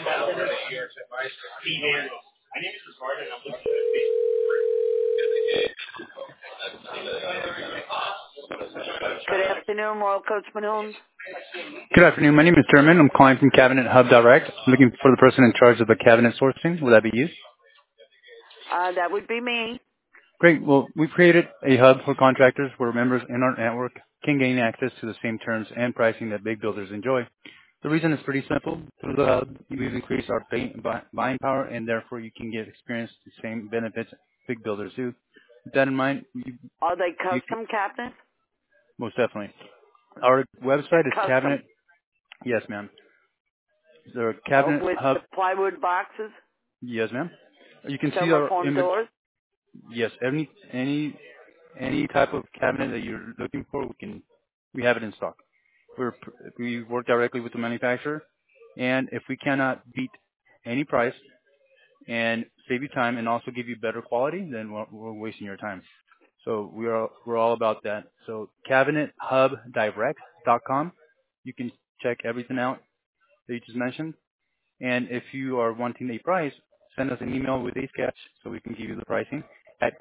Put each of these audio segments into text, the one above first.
Good afternoon, Royal Coachman Homes. Good afternoon. My name is German. I'm calling from Cabinet Hub Direct. I'm looking for the person in charge of the cabinet sourcing. Would that be you? That would be me. Great. Well, we've created a hub for contractors where members in our network can gain access to the same terms and pricing that big builders enjoy. The reason is pretty simple. Through the hub, we've increased our buying power, and therefore you can get experience the same benefits big builders do. With that in mind, Are they you custom cabinets? most definitely. Our They're website is custom. Cabinet. Yes, ma'am. The Cabinet With Hub. the plywood boxes, Yes, ma'am. You can see our thermoform image. doors. Yes, any type of cabinet that you're looking for, we have it in stock. We work directly with the manufacturer, and if we cannot beat any price and save you time and also give you better quality, then we're wasting your time. So we're all about that. So cabinethubdirect.com, you can check everything out that you just mentioned. And if you are wanting a price, send us an email with a sketch so we can give you the pricing at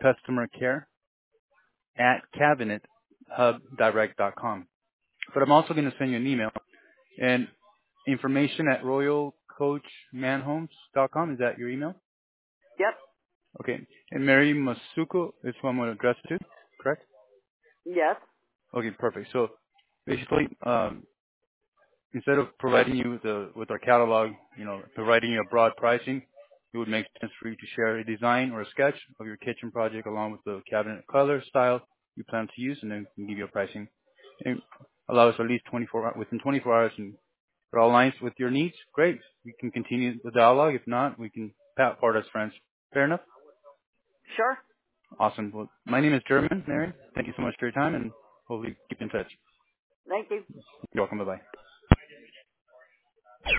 customercare@cabinethubdirect.com. But I'm also going to send you an email and information at royalcoachmanhomes.com. Is that your email? Yep. Okay. And Mary Masuko is who I'm going to address it to, correct? Yes. Okay, perfect. So basically, instead of providing you with our catalog, providing you a broad pricing, it would make sense for you to share a design or a sketch of your kitchen project along with the cabinet color, style you plan to use, and then we can give you a pricing. And allow us at least within 24 hours, and if it all aligns with your needs, great. We can continue the dialogue. If not, we can part as friends. Fair enough? Sure. Awesome. Well, my name is German, Mary. Thank you so much for your time, and hopefully keep in touch. Thank you. You're welcome. Bye-bye.